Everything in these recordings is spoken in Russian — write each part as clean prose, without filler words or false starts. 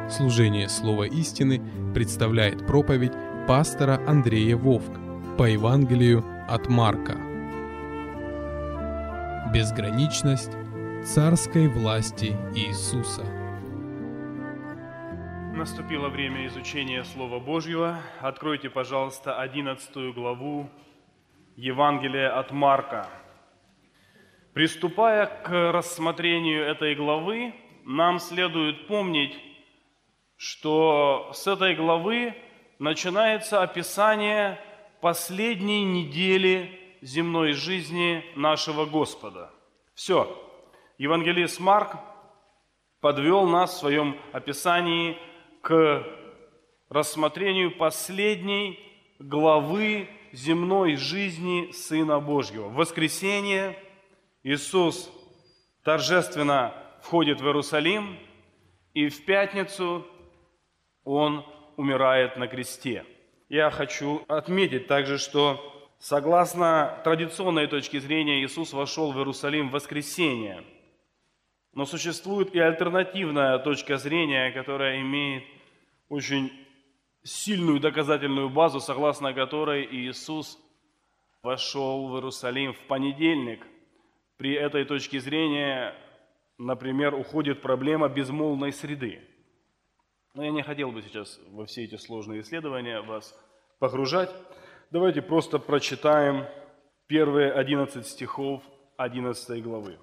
Служение Слова истины представляет проповедь пастора Андрея Вовк по Евангелию от Марка. Безграничность царской власти Иисуса. Наступило время изучения Слова Божьего. Откройте, пожалуйста, 11 главу Евангелия от Марка. Приступая к рассмотрению этой главы, нам следует помнить, что с этой главы начинается описание последней недели земной жизни нашего Господа. Все. Евангелист Марк подвел нас в своем описании к рассмотрению последней главы земной жизни Сына Божьего. В воскресенье Иисус торжественно входит в Иерусалим, и в пятницу Он умирает на кресте. Я хочу отметить также, что согласно традиционной точке зрения Иисус вошел в Иерусалим в воскресенье. Но существует и альтернативная точка зрения, которая имеет очень сильную доказательную базу, согласно которой Иисус вошел в Иерусалим в понедельник. При этой точке зрения, например, уходит проблема безмолвной среды. Но я не хотел бы сейчас во все эти сложные исследования вас погружать. Давайте просто прочитаем первые 11 стихов 11 главы.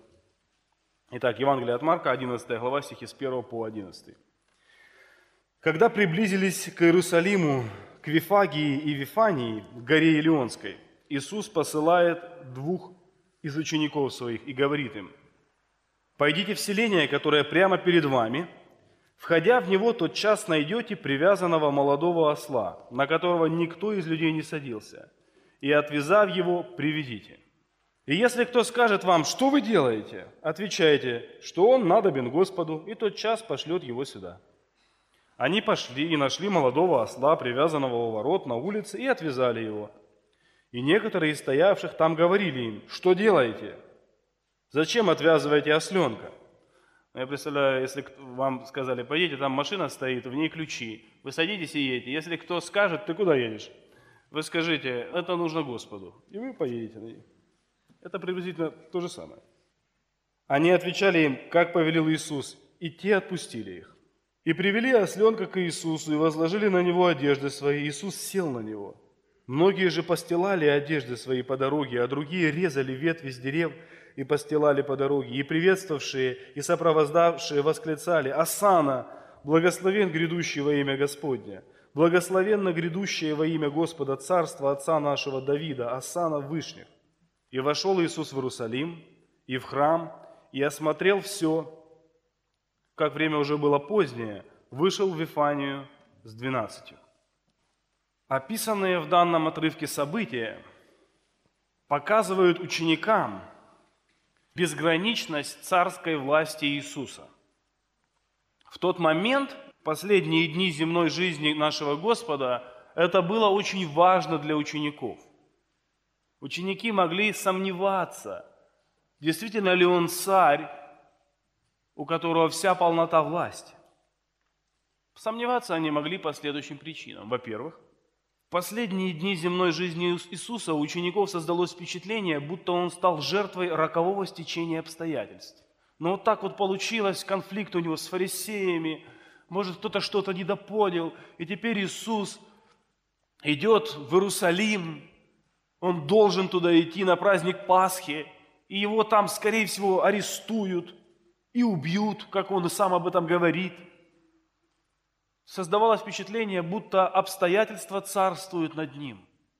Итак, Евангелие от Марка, 11 глава, стихи с 1 по 11. «Когда приблизились к Иерусалиму, к Вифагии и Вифании, к горе Илионской, Иисус посылает двух из учеников своих и говорит им: «Пойдите в селение, которое прямо перед вами. Входя в него, тотчас найдете привязанного молодого осла, на которого никто из людей не садился, и, отвязав его, приведите. И если кто скажет вам: что вы делаете, отвечайте, что он надобен Господу, и тотчас пошлет его сюда». Они пошли и нашли молодого осла, привязанного у ворот на улице, и отвязали его. И некоторые из стоявших там говорили им: «Что делаете? Зачем отвязываете осленка?» Я представляю, если вам сказали: «Пойдите, там машина стоит, в ней ключи. Вы садитесь и едете. Если кто скажет: ты куда едешь?» Вы скажите: «Это нужно Господу». И вы поедете на ней. Это приблизительно то же самое. Они отвечали им, как повелел Иисус, и те отпустили их. И привели осленка к Иисусу, и возложили на него одежды свои. Иисус сел на него. Многие же постилали одежды свои по дороге, а другие резали ветви с дерев и постилали по дороге. И приветствовавшие, и сопровождавшие восклицали: «Осанна! Благословен грядущий во имя Господня! Благословенно грядущее во имя Господа царство отца нашего Давида! Осанна в вышних!» И вошел Иисус в Иерусалим и в храм, и осмотрел все. Как время уже было позднее, вышел в Вифанию с 12. Описанные в данном отрывке события показывают ученикам безграничность царской власти Иисуса. В тот момент, последние дни земной жизни нашего Господа, это было очень важно для учеников. Ученики могли сомневаться, действительно ли Он царь, у которого вся полнота власти. Сомневаться они могли по следующим причинам. Во-первых, в последние дни земной жизни Иисуса у учеников создалось впечатление, будто Он стал жертвой рокового стечения обстоятельств. Но вот так вот получилось, конфликт у Него с фарисеями, может, кто-то что-то недопонял, и теперь Иисус идет в Иерусалим, Он должен туда идти на праздник Пасхи, и Его там, скорее всего, арестуют и убьют, как Он и сам об этом говорит. Создавалось впечатление, будто обстоятельства царствуют над Ним.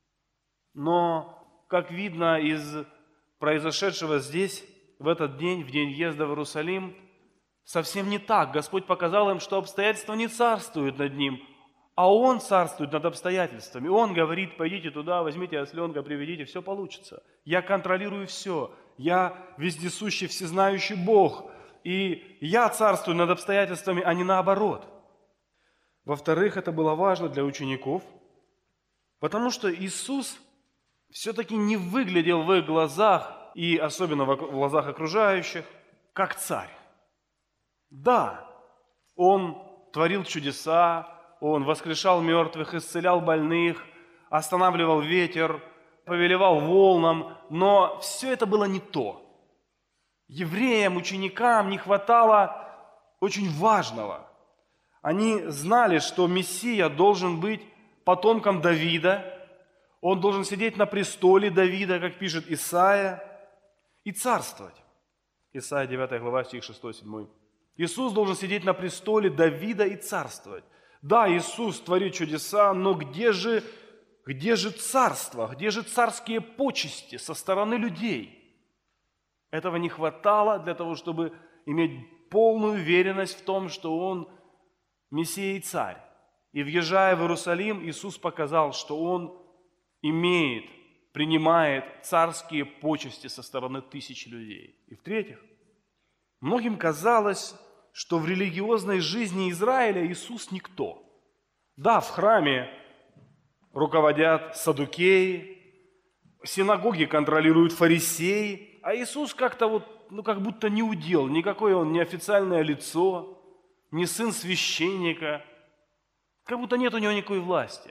Но, как видно из произошедшего здесь, в этот день, в день въезда в Иерусалим, совсем не так. Господь показал им, что обстоятельства не царствуют над Ним, а Он царствует над обстоятельствами. Он говорит: пойдите туда, возьмите осленка, приведите, все получится. Я контролирую все. Я вездесущий, всезнающий Бог. И я царствую над обстоятельствами, а не наоборот. Во-вторых, это было важно для учеников, потому что Иисус все-таки не выглядел в их глазах, и особенно в глазах окружающих, как царь. Да, Он творил чудеса, Он воскрешал мертвых, исцелял больных, останавливал ветер, повелевал волнам, но все это было не то. Евреям, ученикам не хватало очень важного. Они знали, что Мессия должен быть потомком Давида, он должен сидеть на престоле Давида, как пишет Исаия, и царствовать. Исаия 9 глава, стих 6-7. Иисус должен сидеть на престоле Давида и царствовать. Да, Иисус творит чудеса, но где же царство, где же царские почести со стороны людей? Этого не хватало для того, чтобы иметь полную уверенность в том, что Он Мессия и Царь. И въезжая в Иерусалим, Иисус показал, что Он принимает царские почести со стороны тысяч людей. И в-третьих, многим казалось, что в религиозной жизни Израиля Иисус никто. Да, в храме руководят саддукеи, синагоги контролируют фарисеи, а Иисус как-то как будто не удел, никакое Он не официальное лицо, не сын священника, как будто нет у Него никакой власти.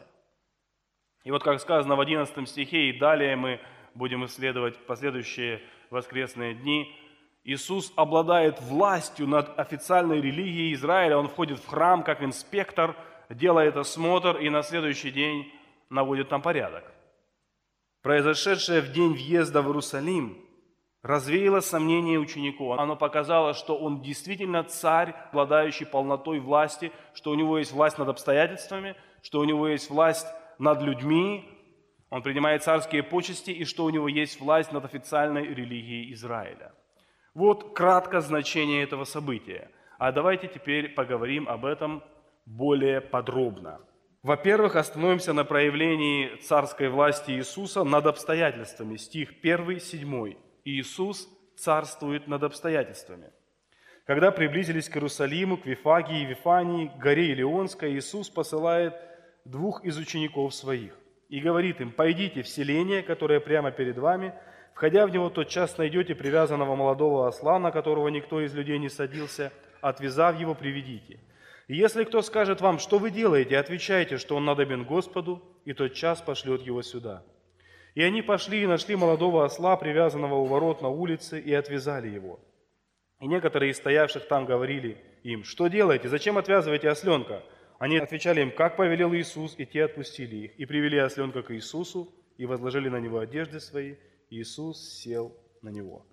И вот как сказано в 11 стихе, и далее мы будем исследовать последующие воскресные дни, Иисус обладает властью над официальной религией Израиля, Он входит в храм как инспектор, делает осмотр и на следующий день наводит там порядок. Произошедшее в день въезда в Иерусалим развеяло сомнения учеников. Оно показало, что Он действительно царь, обладающий полнотой власти, что у Него есть власть над обстоятельствами, что у Него есть власть над людьми, Он принимает царские почести, и что у Него есть власть над официальной религией Израиля. Вот кратко значение этого события. А давайте теперь поговорим об этом более подробно. Во-первых, остановимся на проявлении царской власти Иисуса над обстоятельствами. Стих 1, 7. Иисус царствует над обстоятельствами. Когда приблизились к Иерусалиму, к Вифагии и Вифании, к горе Илионской, Иисус посылает 2 из учеников своих и говорит им: «Пойдите в селение, которое прямо перед вами, входя в него, тотчас найдете привязанного молодого осла, на которого никто из людей не садился, отвязав его, приведите. И если кто скажет вам, что вы делаете, отвечайте, что он надобен Господу, и тотчас пошлет его сюда». И они пошли и нашли молодого осла, привязанного у ворот на улице, и отвязали его. И некоторые из стоявших там говорили им: «Что делаете? Зачем отвязываете осленка?» Они отвечали им: «Как повелел Иисус», и те отпустили их. И привели осленка к Иисусу, и возложили на него одежды свои. Иисус сел на него.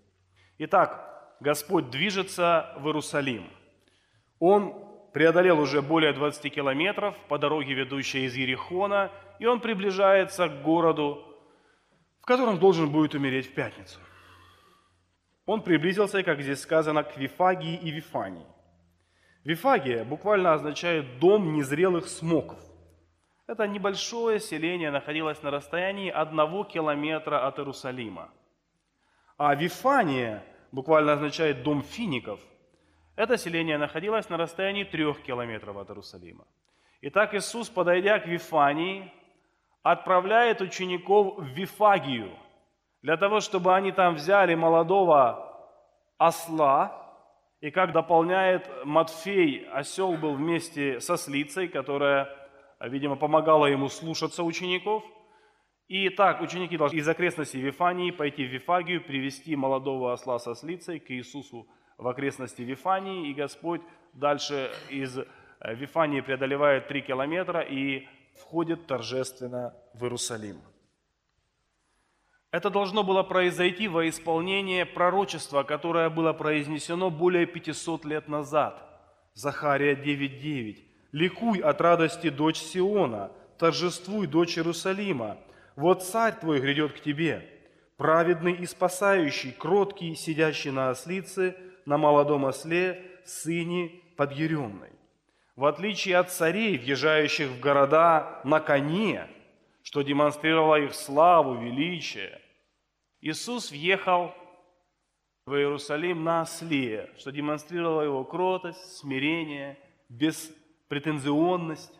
Итак, Господь движется в Иерусалим. Он преодолел уже более 20 километров по дороге, ведущей из Иерихона, и он приближается к городу, в котором должен будет умереть в пятницу. Он приблизился, как здесь сказано, к Вифагии и Вифании. Вифагия буквально означает «дом незрелых смоков». Это небольшое селение находилось на расстоянии 1 километра от Иерусалима. А Вифания буквально означает «дом фиников». Это селение находилось на расстоянии 3 километров от Иерусалима. Итак, Иисус, подойдя к Вифании, отправляет учеников в Вифагию для того, чтобы они там взяли молодого осла. И как дополняет Матфей, осел был вместе со ослицей, которая, видимо, помогала ему слушаться учеников. И так ученики должны из окрестностей Вифании пойти в Вифагию, привести молодого осла со ослицей к Иисусу в окрестности Вифании. И Господь дальше из Вифании преодолевает 3 километра и входит торжественно в Иерусалим. Это должно было произойти во исполнение пророчества, которое было произнесено более 500 лет назад. Захария 9:9. «Ликуй от радости, дочь Сиона, торжествуй, дочь Иерусалима. Вот царь твой грядет к тебе, праведный и спасающий, кроткий, сидящий на ослице, на молодом осле, сыне подъяренной». В отличие от царей, въезжающих в города на коне, что демонстрировало их славу, величие, Иисус въехал в Иерусалим на осле, что демонстрировало его кротость, смирение, беспретензионность.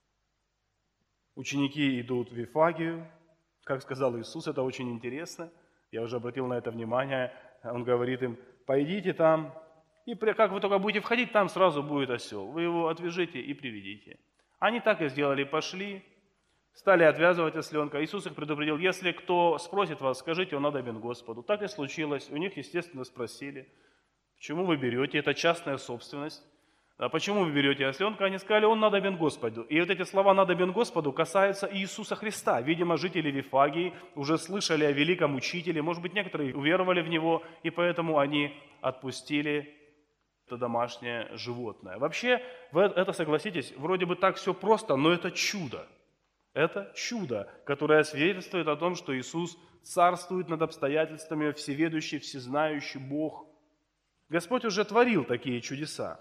Ученики идут в Вифагию. Как сказал Иисус, это очень интересно. Я уже обратил на это внимание. Он говорит им: «Пойдите там, И как вы только будете входить, там сразу будет осел. Вы его отвяжите и приведите. Они так и сделали, пошли, стали отвязывать осленка. Иисус их предупредил: если кто спросит вас, скажите, он надобен Господу. Так и случилось. У них, естественно, спросили: почему вы берете, это частная собственность. А почему вы берете осленка? Они сказали: он надобен Господу. И вот эти слова «надобен Господу» касаются Иисуса Христа. Видимо, жители Вифагии уже слышали о великом учителе. Может быть, некоторые уверовали в него, и поэтому они отпустили это домашнее животное. Вообще, это, согласитесь, вроде бы так все просто, но это чудо. Это чудо, которое свидетельствует о том, что Иисус царствует над обстоятельствами, всеведущий, всезнающий Бог. Господь уже творил такие чудеса.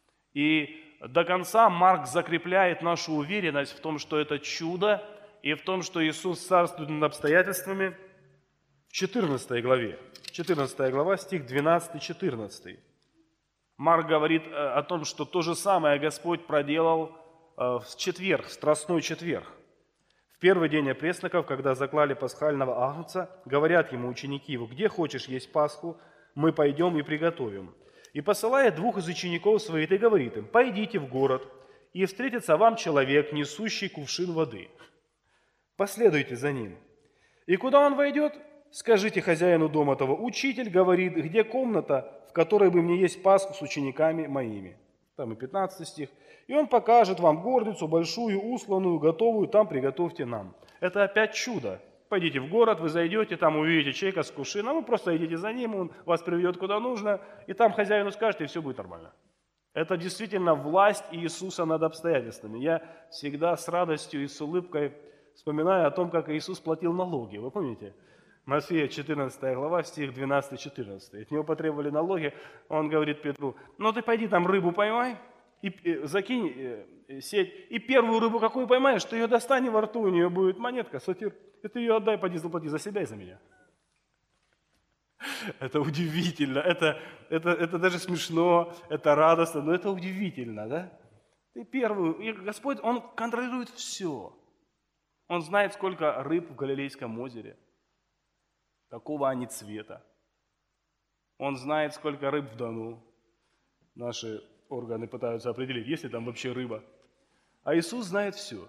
И до конца Марк закрепляет нашу уверенность в том, что это чудо, и в том, что Иисус царствует над обстоятельствами в 14 главе. 14 глава, стих 12-14. Марк говорит о том, что то же самое Господь проделал в четверг, в Страстной четверг. В первый день опресноков, когда заклали пасхального агнца, говорят ему ученики его: где хочешь есть Пасху, мы пойдем и приготовим. И посылает двух из учеников своих и говорит им: пойдите в город, и встретится вам человек, несущий кувшин воды. Последуйте за ним. И куда он войдет, скажите хозяину дома того: учитель говорит, где комната, в которой бы мне есть Пасху с учениками моими. Там и 15 стих. И он покажет вам горницу большую, усланную, готовую, там приготовьте нам. Это опять чудо. Пойдите в город, вы зайдете, там увидите человека с кувшином, вы просто идите за ним, он вас приведет куда нужно, и там хозяину скажете, и все будет нормально. Это действительно власть Иисуса над обстоятельствами. Я всегда с радостью и с улыбкой вспоминаю о том, как Иисус платил налоги. Вы помните? Матфея 14 глава, стих 12-14. От него потребовали налоги, он говорит Петру: ну ты пойди там рыбу поймай, и закинь сеть, и первую рыбу, какую поймаешь, ты ее достань, и во рту у нее будет монетка, сатир, и ты ее отдай, поди заплати за себя и за меня. Это удивительно, это даже смешно, это радостно, но это удивительно, да? Ты первую, и Господь, Он контролирует все. Он знает, сколько рыб в Галилейском озере, какого они цвета. Он знает, сколько рыб в Дону. Наши органы пытаются определить, есть ли там вообще рыба. А Иисус знает все.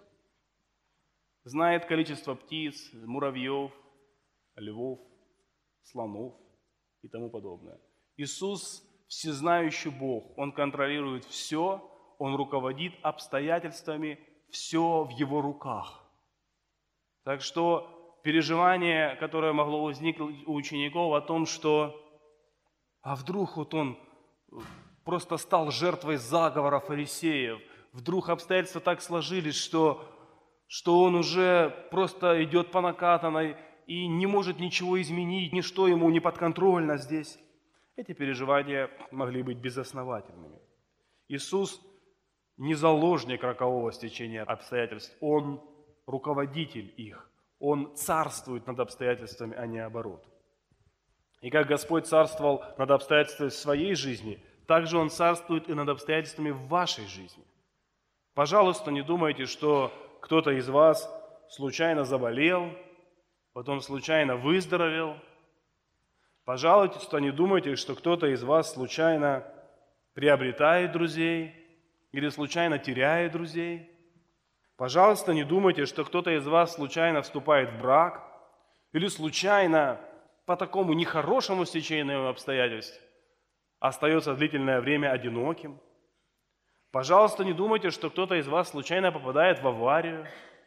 Знает количество птиц, муравьев, львов, слонов и тому подобное. Иисус всезнающий Бог. Он контролирует все, Он руководит обстоятельствами, все в Его руках. Так что переживание, которое могло возникнуть у учеников о том, что а вдруг вот он просто стал жертвой заговора фарисеев, вдруг обстоятельства так сложились, что он уже просто идет по накатанной и не может ничего изменить, ничто ему не подконтрольно здесь. Эти переживания могли быть безосновательными. Иисус не заложник рокового стечения обстоятельств, Он руководитель их. Он царствует над обстоятельствами, а не наоборот. И как Господь царствовал над обстоятельствами в своей жизни, так же Он царствует и над обстоятельствами в вашей жизни. Пожалуйста, не думайте, что кто-то из вас случайно заболел, потом случайно выздоровел. Пожалуйста, не думайте, что кто-то из вас случайно приобретает друзей или случайно теряет друзей. Пожалуйста, не думайте, что кто-то из вас случайно вступает в брак или случайно по такому нехорошему стечению обстоятельств остается длительное время одиноким. Пожалуйста, не думайте, что кто-то из вас случайно попадает в аварию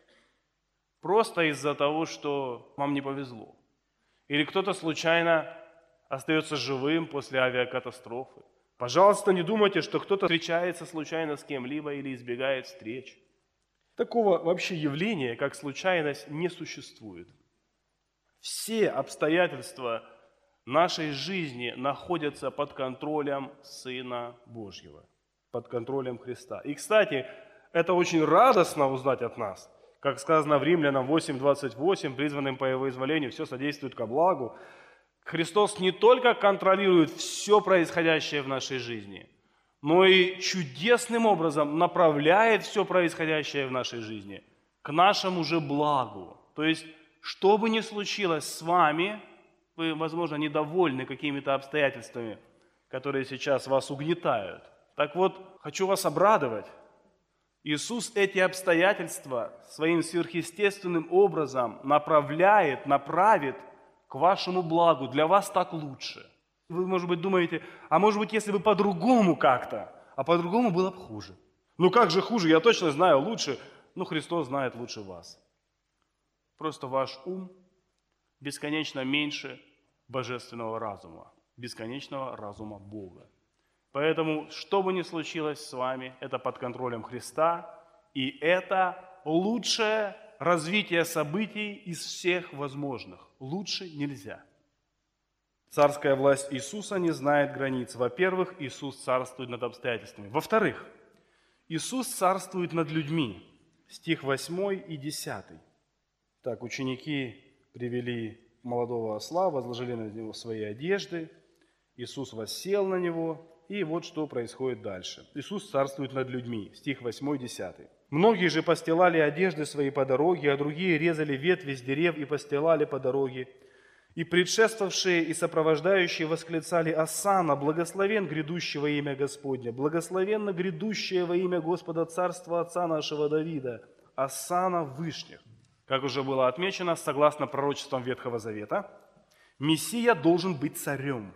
просто из-за того, что вам не повезло. Или кто-то случайно остается живым после авиакатастрофы. Пожалуйста, не думайте, что кто-то встречается случайно с кем-либо или избегает встреч. Такого вообще явления, как случайность, не существует. Все обстоятельства нашей жизни находятся под контролем Сына Божьего, под контролем Христа. И, кстати, это очень радостно узнать от нас. Как сказано в Римлянам 8:28, призванным по Его изволению все содействует ко благу. Христос не только контролирует все происходящее в нашей жизни, но и чудесным образом направляет все происходящее в нашей жизни к нашему же благу. То есть, что бы ни случилось с вами, вы, возможно, недовольны какими-то обстоятельствами, которые сейчас вас угнетают. Так вот, хочу вас обрадовать. Иисус эти обстоятельства своим сверхъестественным образом направит к вашему благу. Для вас так лучше. Вы, может быть, думаете, а может быть, если бы по-другому как-то, а по-другому было бы хуже. Ну как же хуже? Я точно знаю лучше. Ну, Христос знает лучше вас. Просто ваш ум бесконечно меньше божественного разума, бесконечного разума Бога. Поэтому, что бы ни случилось с вами, это под контролем Христа, и это лучшее развитие событий из всех возможных. Лучше нельзя. Царская власть Иисуса не знает границ. Во-первых, Иисус царствует над обстоятельствами. Во-вторых, Иисус царствует над людьми. Стих 8 и 10. Так, ученики привели молодого осла, возложили на него свои одежды. Иисус воссел на него. И вот что происходит дальше. Иисус царствует над людьми. Стих 8 и 10. «Многие же постилали одежды свои по дороге, а другие резали ветви с дерев и постилали по дороге. И предшествовавшие и сопровождающие восклицали: Осанна, благословен грядущий во имя Господня, благословенно грядущее во имя Господа царства отца нашего Давида, Осанна в вышних». Как уже было отмечено, согласно пророчествам Ветхого Завета, Мессия должен быть царем.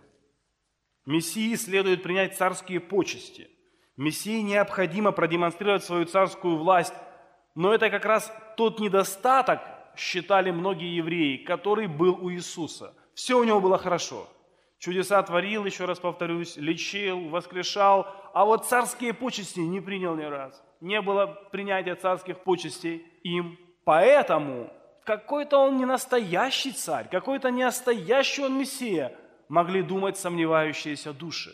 Мессии следует принять царские почести. Мессии необходимо продемонстрировать свою царскую власть. Но это как раз тот недостаток, считали многие евреи, который был у Иисуса. Все у него было хорошо. Чудеса творил, еще раз повторюсь, лечил, воскрешал. А вот царские почести не принял ни разу. Не было принятия царских почестей им. Поэтому какой-то он не настоящий царь, какой-то не настоящий он Мессия, могли думать сомневающиеся души.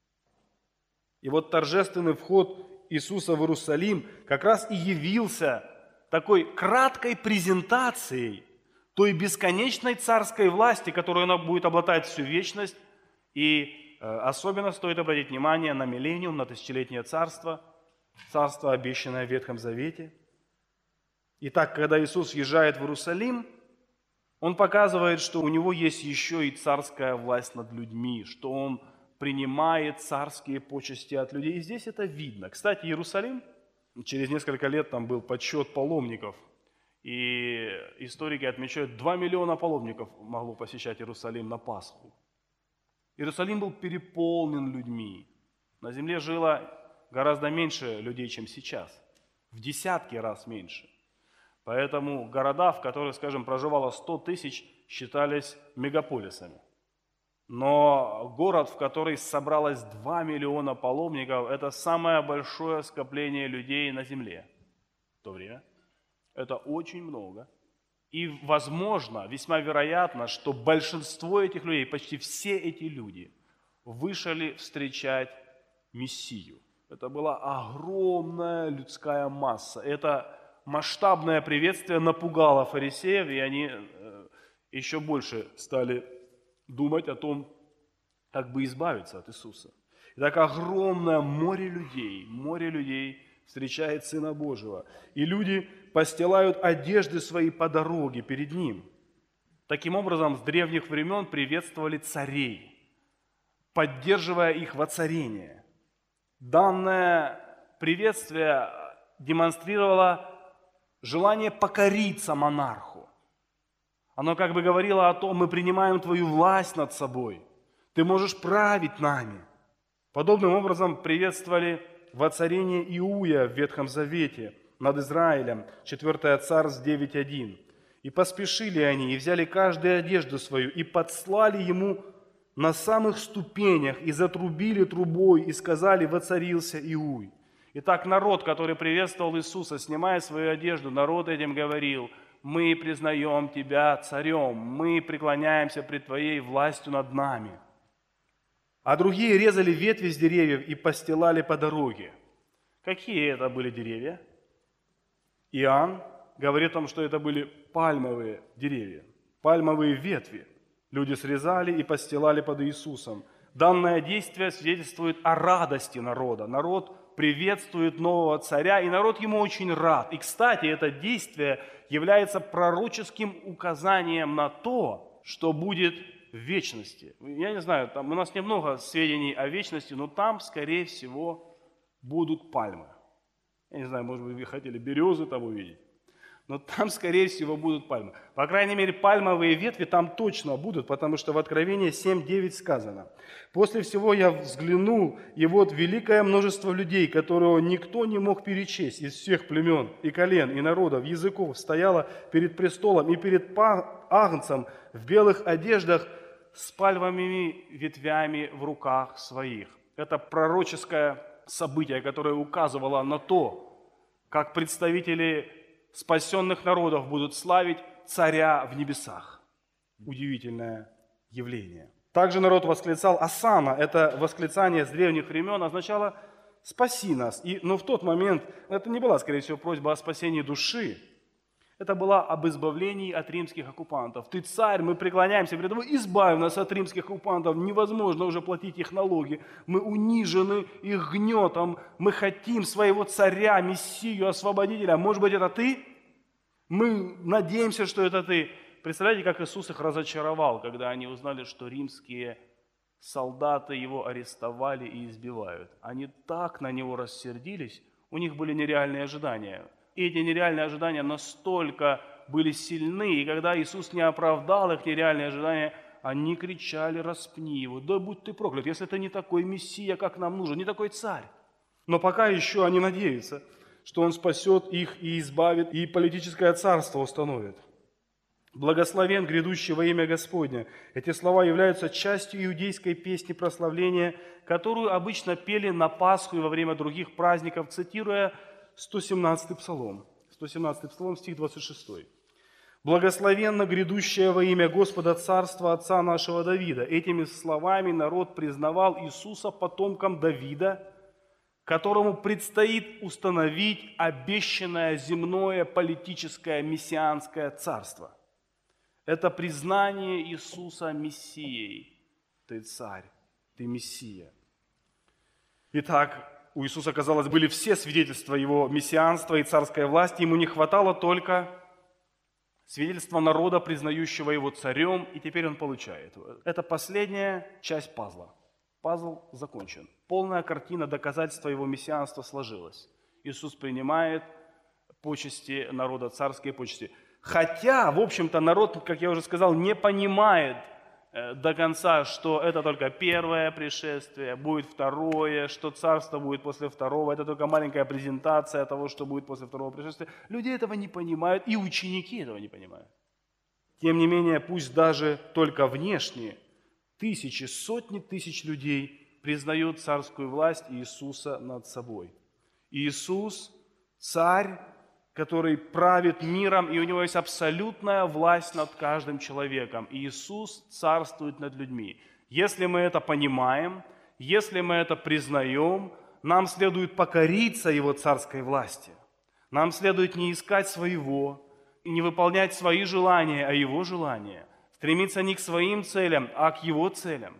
И вот торжественный вход Иисуса в Иерусалим как раз и явился такой краткой презентацией той бесконечной царской власти, которую она будет обладать всю вечность. И особенно стоит обратить внимание на миллениум, на тысячелетнее царство, царство, обещанное в Ветхом Завете. Итак, когда Иисус въезжает в Иерусалим, Он показывает, что у Него есть еще и царская власть над людьми, что Он принимает царские почести от людей. И здесь это видно. Кстати, Иерусалим, через несколько лет там был подсчет паломников. И историки отмечают, 2 миллиона паломников могло посещать Иерусалим на Пасху. Иерусалим был переполнен людьми. На земле жило гораздо меньше людей, чем сейчас. В десятки раз меньше. Поэтому города, в которых, скажем, проживало 100 тысяч, считались мегаполисами. Но город, в который собралось 2 миллиона паломников, это самое большое скопление людей на земле в то время. Это очень много. И возможно, весьма вероятно, что большинство этих людей, почти все эти люди, вышли встречать Мессию. Это была огромная людская масса. Это масштабное приветствие напугало фарисеев, и они еще больше стали думать о том, как бы избавиться от Иисуса. Итак, огромное море людей встречает Сына Божьего. И люди постилают одежды свои по дороге перед Ним. Таким образом, с древних времен приветствовали царей, поддерживая их воцарение. Данное приветствие демонстрировало желание покориться монарху. Оно как бы говорило о том, мы принимаем твою власть над собой, ты можешь править нами. Подобным образом приветствовали воцарение Иуя в Ветхом Завете над Израилем, 4 Царств 9:1. «И поспешили они, и взяли каждую одежду свою, и подслали ему на самых ступенях, и затрубили трубой, и сказали: воцарился Иуй». Итак, народ, который приветствовал Иисуса, снимая свою одежду, народ этим говорил: мы признаем Тебя царем, мы преклоняемся пред Твоей властью над нами. А другие резали ветви с деревьев и постилали по дороге. Какие это были деревья? Иоанн говорит нам, что это были пальмовые деревья, пальмовые ветви. Люди срезали и постилали под Иисусом. Данное действие свидетельствует о радости народа. Народ приветствует нового царя, и народ ему очень рад. И, кстати, это действие является пророческим указанием на то, что будет в вечности. Я не знаю, там у нас немного сведений о вечности, но там, скорее всего, будут пальмы. Я не знаю, может быть, вы хотели березы там увидеть. Но там, скорее всего, будут пальмы. По крайней мере, пальмовые ветви там точно будут, потому что в Откровении 7:9 сказано: «После всего я взглянул, и вот великое множество людей, которого никто не мог перечесть, из всех племен и колен, и народов, языков, стояло перед престолом и перед Агнцем в белых одеждах с пальмовыми ветвями в руках своих». Это пророческое событие, которое указывало на то, как представители спасенных народов будут славить царя в небесах. Удивительное явление. Также народ восклицал «Осанна». Это восклицание с древних времен означало «спаси нас». Но в тот момент это не была, скорее всего, просьба о спасении души. Это была об избавлении от римских оккупантов. «Ты царь, мы преклоняемся перед тобой, избавь нас от римских оккупантов. Невозможно уже платить их налоги. Мы унижены их гнетом. Мы хотим своего царя, мессию, освободителя. Может быть, это ты? Мы надеемся, что это ты». Представляете, как Иисус их разочаровал, когда они узнали, что римские солдаты его арестовали и избивают. Они так на него рассердились, у них были нереальные ожидания. И эти нереальные ожидания настолько были сильны, и когда Иисус не оправдал их нереальные ожидания, они кричали: «Распни его, да будь ты проклят, если ты не такой мессия, как нам нужен, не такой царь». Но пока еще они надеются, что Он спасет их и избавит, и политическое царство установит. «Благословен грядущий во имя Господня». Эти слова являются частью иудейской песни прославления, которую обычно пели на Пасху и во время других праздников, цитируя 117-й псалом. 117-й псалом, стих 26. «Благословенно грядущее во имя Господа царство отца нашего Давида». Этими словами народ признавал Иисуса потомком Давида, которому предстоит установить обещанное земное политическое мессианское царство. Это признание Иисуса Мессией. Ты царь, ты Мессия. Итак, у Иисуса, казалось, были все свидетельства Его мессианства и царской власти. Ему не хватало только свидетельства народа, признающего Его царем, и теперь Он получает. Это последняя часть пазла. Пазл закончен. Полная картина доказательства Его мессианства сложилась. Иисус принимает почести народа, царские почести. Хотя, в общем-то, народ, как я уже сказал, не понимает до конца, что это только первое пришествие, будет второе, что царство будет после второго. Это только маленькая презентация того, что будет после второго пришествия. Люди этого не понимают, и ученики этого не понимают. Тем не менее, пусть даже только внешне тысячи, сотни тысяч людей признают царскую власть Иисуса над собой. Иисус – царь, который правит миром, и у него есть абсолютная власть над каждым человеком. И Иисус царствует над людьми. Если мы это понимаем, если мы это признаем, нам следует покориться Его царской власти. Нам следует не искать своего, не выполнять свои желания, а Его желания. Стремиться не к своим целям, а к Его целям.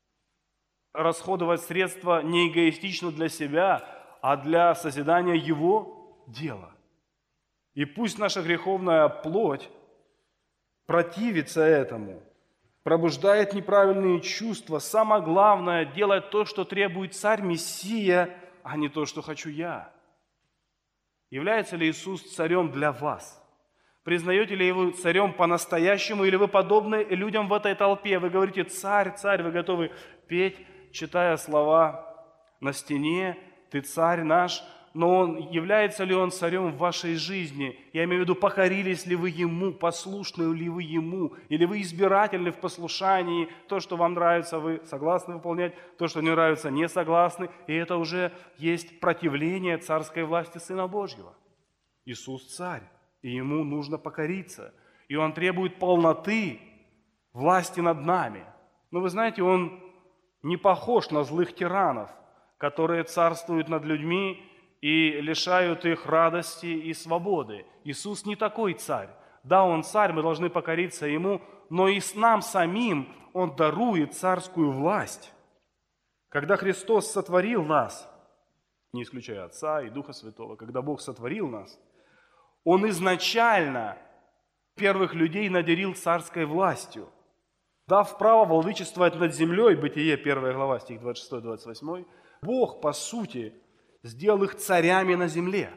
Расходовать средства не эгоистично для себя, а для созидания Его дела. И пусть наша греховная плоть противится этому, пробуждает неправильные чувства. Самое главное – делать то, что требует царь-мессия, а не то, что хочу я. Является ли Иисус царем для вас? Признаете ли Его царем по-настоящему, или вы подобны людям в этой толпе? Вы говорите: «Царь, царь», вы готовы петь, читая слова на стене: «Ты царь наш», но является ли Он царем в вашей жизни? Я имею в виду, покорились ли вы Ему, послушны ли вы Ему, или вы избирательны в послушании, то, что вам нравится, вы согласны выполнять, то, что не нравится, не согласны, и это уже есть противление царской власти Сына Божьего. Иисус царь, и Ему нужно покориться, и Он требует полноты власти над нами. Но вы знаете, Он не похож на злых тиранов, которые царствуют над людьми и лишают их радости и свободы. Иисус не такой царь. Да, Он царь, мы должны покориться Ему, но и с нам самим Он дарует царскую власть. Когда Христос сотворил нас, не исключая Отца и Духа Святого, когда Бог сотворил нас, Он изначально первых людей наделил царской властью. дав право владычествовать над землей, Бытие 1 глава, стих 26-28, Бог, по сути, сделал их царями на земле.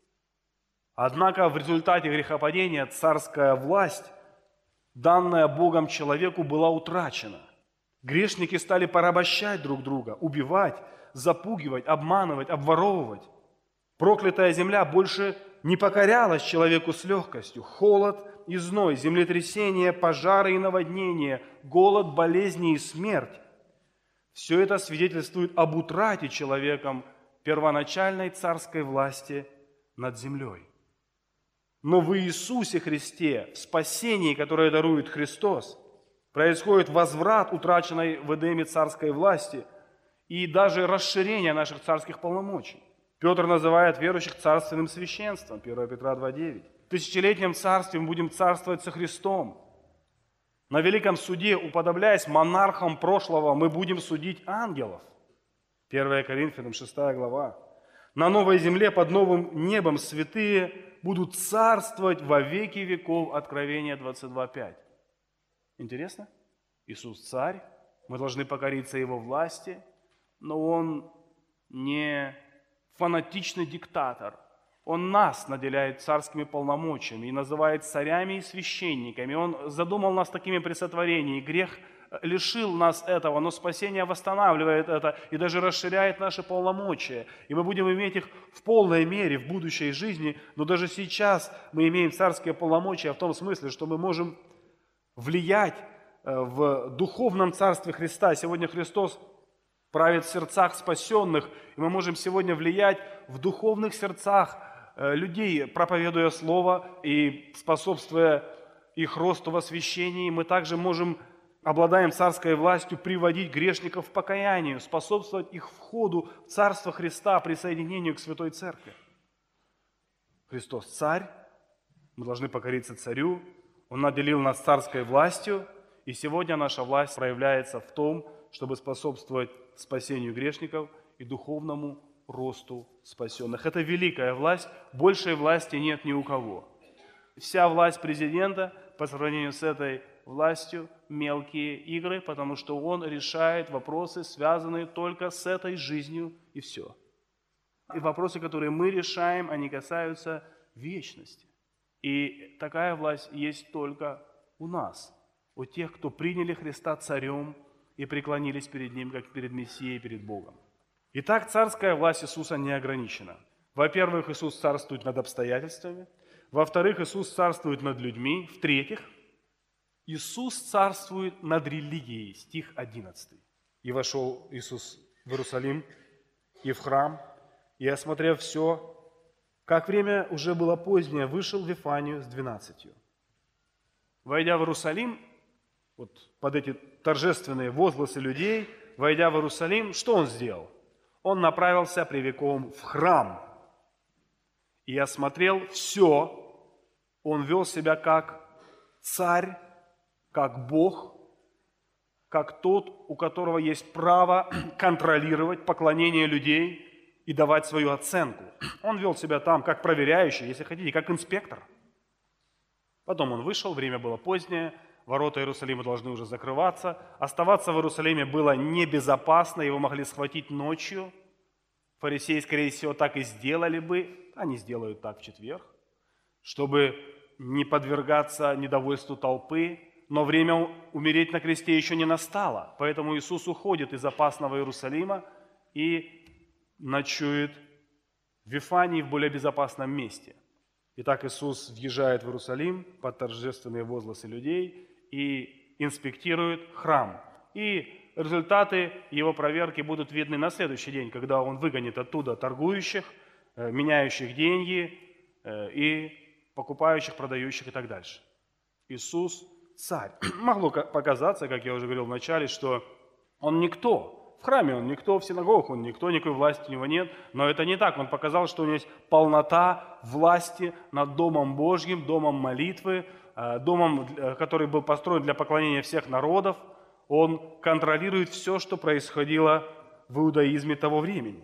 Однако в результате грехопадения царская власть, данная Богом человеку, была утрачена. Грешники стали порабощать друг друга, убивать, запугивать, обманывать, обворовывать. Проклятая земля больше не покорялась человеку с легкостью. Холод и зной, землетрясения, пожары и наводнения, голод, болезни и смерть. Все это свидетельствует об утрате человеком первоначальной царской власти над землей. Но в Иисусе Христе, в спасении, которое дарует Христос, происходит возврат утраченной в Эдеме царской власти и даже расширение наших царских полномочий. Петр называет верующих царственным священством, 1 Петра 2:9. В тысячелетнем царстве мы будем царствовать со Христом. На великом суде, уподобляясь монархам прошлого, мы будем судить ангелов. 1 Коринфянам 6 глава. На новой земле под новым небом святые будут царствовать во веки веков. Откровение 22:5. Интересно? Иисус царь, мы должны покориться Его власти, но Он не фанатичный диктатор. Он нас наделяет царскими полномочиями и называет царями и священниками. Он задумал нас такими при сотворении. Грех лишил нас этого, но спасение восстанавливает это и даже расширяет наши полномочия. И мы будем иметь их в полной мере в будущей жизни, но даже сейчас мы имеем царские полномочия в том смысле, что мы можем влиять в духовном царстве Христа. Сегодня Христос правит в сердцах спасенных, и мы можем сегодня влиять в духовных сердцах людей, проповедуя Слово и способствуя их росту в освящении. Мы также можем, обладаем царской властью, приводить грешников в покаяние, способствовать их входу в Царство Христа, присоединению к Святой Церкви. Христос царь, мы должны покориться царю, Он наделил нас царской властью, и сегодня наша власть проявляется в том, чтобы способствовать спасению грешников и духовному росту спасенных. Это великая власть, большей власти нет ни у кого. Вся власть президента по сравнению с этой властью мелкие игры, потому что он решает вопросы, связанные только с этой жизнью, и все. И вопросы, которые мы решаем, они касаются вечности. И такая власть есть только у нас, у тех, кто приняли Христа царем и преклонились перед Ним, как перед Мессией, перед Богом. Итак, царская власть Иисуса не ограничена. Во-первых, Иисус царствует над обстоятельствами. Во-вторых, Иисус царствует над людьми. В-третьих, Иисус царствует над религией. Стих 11. «И вошел Иисус в Иерусалим и в храм, и, осмотрев все, как время уже было позднее, вышел в Вифанию с 12». Войдя в Иерусалим, вот под эти торжественные возгласы людей, войдя в Иерусалим, что Он сделал? Он направился прямиком в храм и осмотрел все. Он вел себя как царь, как Бог, как тот, у которого есть право контролировать поклонение людей и давать свою оценку. Он вел себя там как проверяющий, если хотите, как инспектор. Потом он вышел, время было позднее, ворота Иерусалима должны уже закрываться. Оставаться в Иерусалиме было небезопасно, его могли схватить ночью. Фарисеи, скорее всего, так и сделали бы, они сделают так в четверг, чтобы не подвергаться недовольству толпы. Но время умереть на кресте еще не настало, поэтому Иисус уходит из опасного Иерусалима и ночует в Вифании, в более безопасном месте. Итак, Иисус въезжает в Иерусалим под торжественные возгласы людей и инспектирует храм. И результаты его проверки будут видны на следующий день, когда он выгонит оттуда торгующих, меняющих деньги и покупающих, продающих и так дальше. Иисус царь. Могло показаться, как я уже говорил в начале, что он никто. В храме он никто, в синагогах он никто, никакой власти у него нет. Но это не так. Он показал, что у него есть полнота власти над Домом Божьим, Домом молитвы, домом, который был построен для поклонения всех народов. Он контролирует все, что происходило в иудаизме того времени.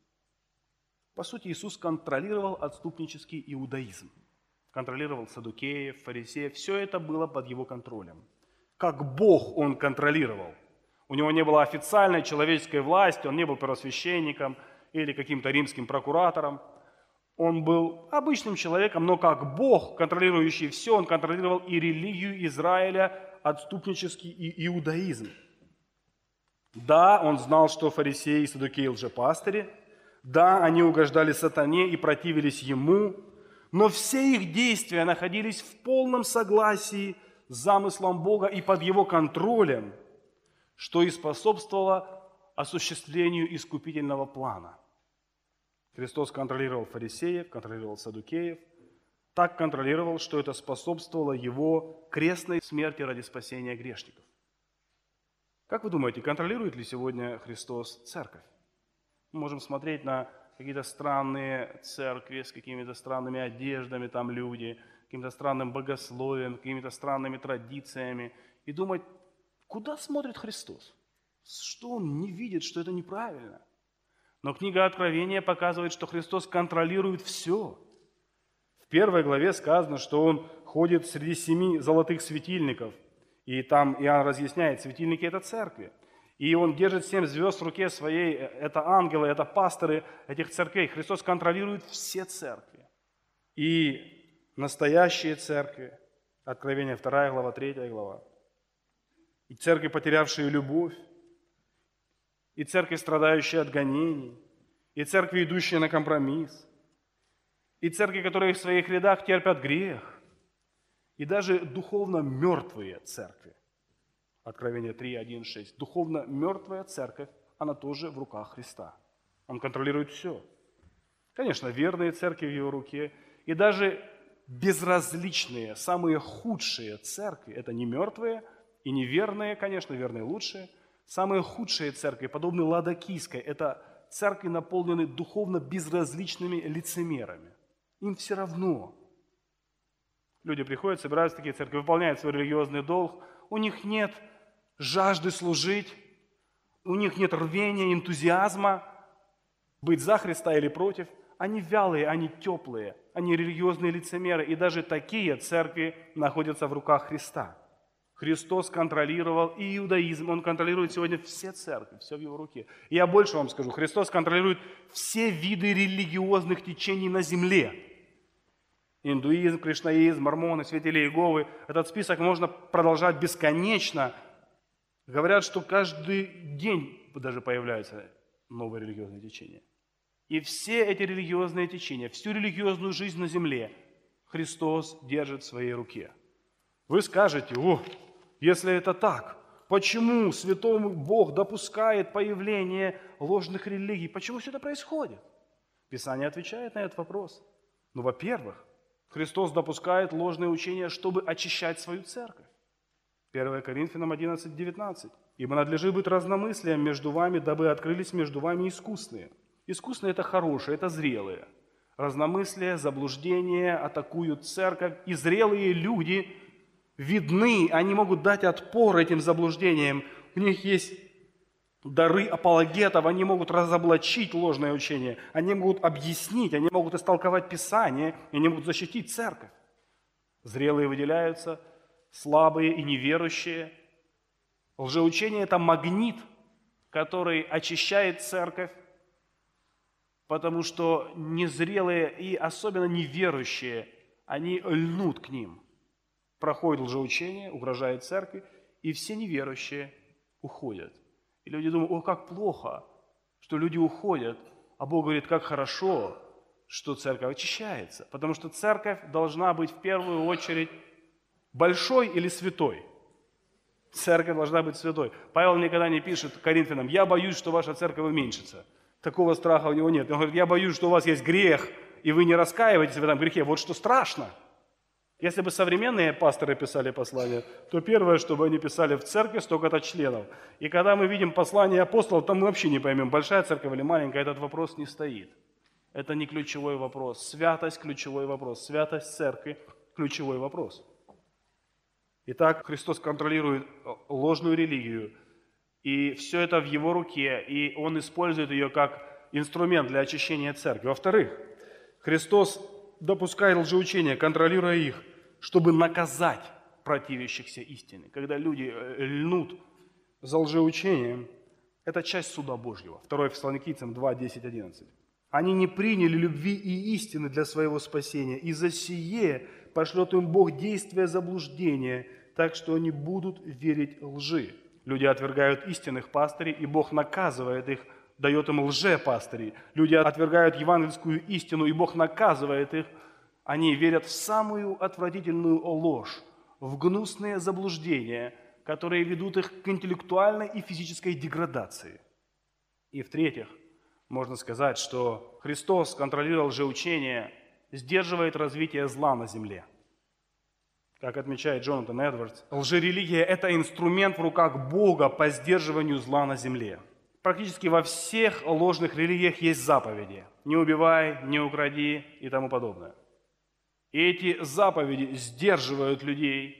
По сути, Иисус контролировал отступнический иудаизм. Контролировал саддукеев, фарисеев. Все это было под его контролем. как Бог он контролировал. У него не было официальной человеческой власти, он не был первосвященником или каким-то римским прокуратором. Он был обычным человеком, но как Бог, контролирующий все, он контролировал и религию Израиля, отступнический и иудаизм. Да, он знал, что фарисеи и саддукеи лжепастыри. Да, они угождали сатане и противились ему. Но все их действия находились в полном согласии с замыслом Бога и под его контролем, что и способствовало осуществлению искупительного плана. Христос контролировал фарисеев, контролировал саддукеев, так контролировал, что это способствовало его крестной смерти ради спасения грешников. Как вы думаете, контролирует ли сегодня Христос церковь? Мы можем смотреть на какие-то странные церкви с какими-то странными одеждами, там люди, каким-то странным богословием, какими-то странными традициями и думать, куда смотрит Христос? Что он не видит, что это неправильно? Но книга Откровения показывает, что Христос контролирует все. В 1 главе сказано, что Он ходит среди 7 золотых светильников. И там Иоанн разъясняет, светильники – это церкви. И Он держит 7 звезд в руке своей, это ангелы, это пасторы этих церквей. Христос контролирует все церкви. И настоящие церкви, Откровение 2 глава, 3 глава. И церкви, потерявшие любовь, и церкви, страдающие от гонений, и церкви, идущие на компромисс, и церкви, которые в своих рядах терпят грех, и даже духовно мертвые церкви. Откровение 3, 1, 6. Духовно мертвая церковь, она тоже в руках Христа. Он контролирует все. Конечно, верные церкви в его руке, и даже безразличные, самые худшие церкви, это не мертвые и не верные, конечно, верные лучшие. Самые худшие церкви, подобны Ладокийской, это церкви, наполнены духовно безразличными лицемерами. Им все равно. Люди приходят, собираются в такие церкви, выполняют свой религиозный долг, у них нет жажды служить, у них нет рвения, энтузиазма быть за Христа или против. Они вялые, они теплые, они религиозные лицемеры, и даже такие церкви находятся в руках Христа. Христос контролировал и иудаизм, Он контролирует сегодня все церкви, все в Его руке. И я больше вам скажу, Христос контролирует все виды религиозных течений на земле. Индуизм, кришнаизм, мормоны, святители Иеговы. Этот список можно продолжать бесконечно. Говорят, что каждый день даже появляются новые религиозные течения. И все эти религиозные течения, всю религиозную жизнь на земле Христос держит в своей руке. Вы скажете, если это так, почему святой Бог допускает появление ложных религий? Почему все это происходит? Писание отвечает на этот вопрос. Во-первых, Христос допускает ложные учения, чтобы очищать свою церковь. 1 Коринфянам 11, 19. «Ибо надлежит быть разномыслием между вами, дабы открылись между вами искусные». Искусные – это хорошие, это зрелые. Разномыслие, заблуждение атакуют церковь, и зрелые люди видны, они могут дать отпор этим заблуждениям. У них есть дары апологетов, они могут разоблачить ложное учение, они могут объяснить, они могут истолковать Писание, они могут защитить церковь. Зрелые выделяются, слабые и неверующие. Лжеучение – это магнит, который очищает церковь, потому что незрелые и особенно неверующие, они льнут к ним. Проходит лжеучение, угрожает церкви, и все неверующие уходят. И люди думают, как плохо, что люди уходят, а Бог говорит, как хорошо, что церковь очищается. Потому что церковь должна быть в первую очередь большой или святой. Церковь должна быть святой. Павел никогда не пишет Коринфянам, я боюсь, что ваша церковь уменьшится. Такого страха у него нет. Он говорит, я боюсь, что у вас есть грех, и вы не раскаиваетесь в этом грехе. Вот что страшно. Если бы современные пасторы писали послания, то первое, что бы они писали в церкви, столько-то членов. И когда мы видим послание апостолов, там мы вообще не поймем, большая церковь или маленькая, этот вопрос не стоит. Это не ключевой вопрос. Святость – ключевой вопрос. Святость церкви – ключевой вопрос. Итак, Христос контролирует ложную религию, и все это в Его руке, и Он использует ее как инструмент для очищения церкви. Во-вторых, Христос допускает лжеучения, контролируя их, чтобы наказать противящихся истине, когда люди льнут за лжеучением, это часть суда Божьего. 2 Фессалоникийцам 2, 10, 11. Они не приняли любви и истины для своего спасения, и за сие пошлет им Бог действия заблуждения, так что они будут верить лжи. Люди отвергают истинных пастырей, и Бог наказывает их, дает им лжепастырей. Люди отвергают евангельскую истину, и Бог наказывает их. Они верят в самую отвратительную ложь, в гнусные заблуждения, которые ведут их к интеллектуальной и физической деградации. И в-третьих, можно сказать, что Христос, контролируя лжеучение, сдерживает развитие зла на земле. Как отмечает Джонатан Эдвардс, лжерелигия – это инструмент в руках Бога по сдерживанию зла на земле. Практически во всех ложных религиях есть заповеди – не убивай, не укради и тому подобное. И эти заповеди сдерживают людей,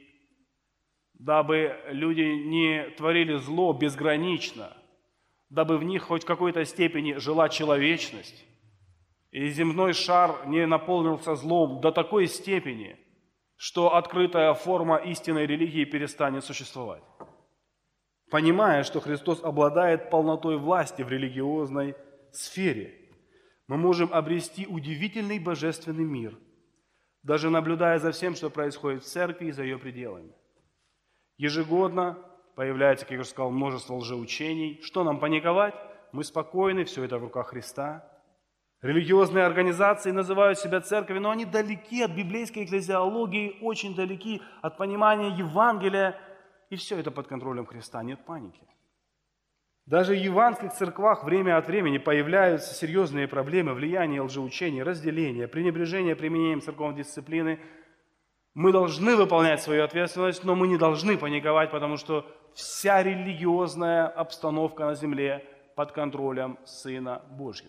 дабы люди не творили зло безгранично, дабы в них хоть в какой-то степени жила человечность, и земной шар не наполнился злом до такой степени, что открытая форма истинной религии перестанет существовать. Понимая, что Христос обладает полнотой власти в религиозной сфере, мы можем обрести удивительный божественный мир, даже наблюдая за всем, что происходит в церкви и за ее пределами. Ежегодно появляется, как я уже сказал, множество лжеучений. Что нам паниковать? Мы спокойны, все это в руках Христа. Религиозные организации называют себя церковью, но они далеки от библейской экклезиологии, очень далеки от понимания Евангелия. И все это под контролем Христа, нет паники. Даже в евангельских церквах время от времени появляются серьезные проблемы, влияние лжеучений, разделения, пренебрежение применением церковной дисциплины. Мы должны выполнять свою ответственность, но мы не должны паниковать, потому что вся религиозная обстановка на земле под контролем Сына Божьего.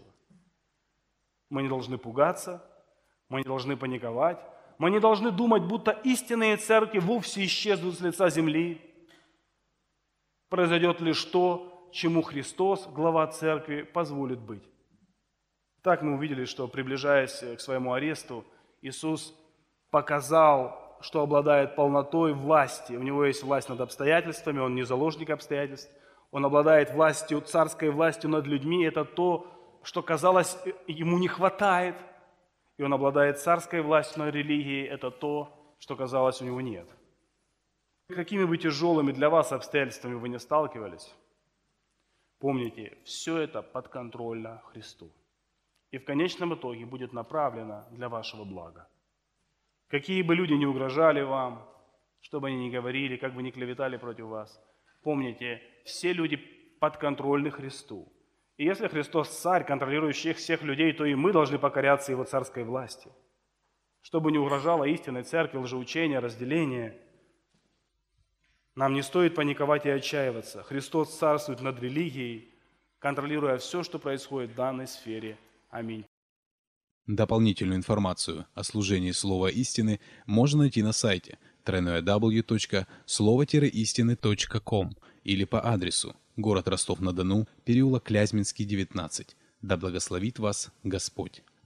Мы не должны пугаться, мы не должны паниковать, мы не должны думать, будто истинные церкви вовсе исчезнут с лица земли. Произойдет лишь то, чему Христос, глава церкви, позволит быть. Так мы увидели, что, приближаясь к своему аресту, Иисус показал, что обладает полнотой власти. У него есть власть над обстоятельствами, он не заложник обстоятельств. Он обладает властью, царской властью над людьми. Это то, что, казалось, ему не хватает. И он обладает царской властью над религией. Это то, что, казалось, у него нет. Какими бы тяжелыми для вас обстоятельствами вы не сталкивались, помните, все это подконтрольно Христу. И в конечном итоге будет направлено для вашего блага. Какие бы люди ни угрожали вам, что бы они ни говорили, как бы ни клеветали против вас, помните, все люди подконтрольны Христу. И если Христос царь, контролирующий всех людей, то и мы должны покоряться Его царской власти. Чтобы не угрожало истинной церкви, лжеучения, разделения, нам не стоит паниковать и отчаиваться. Христос царствует над религией, контролируя все, что происходит в данной сфере. Аминь. Дополнительную информацию о служении Слова Истины можно найти на сайте www.slovo-истины.com или по адресу город Ростов-на-Дону, переулок Клязьминский, 19. Да благословит вас Господь.